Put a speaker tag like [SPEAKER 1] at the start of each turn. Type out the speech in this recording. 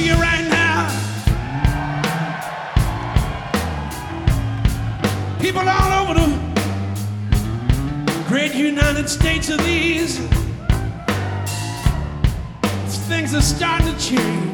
[SPEAKER 1] you right now. People all over the great United States of these, things are starting to change.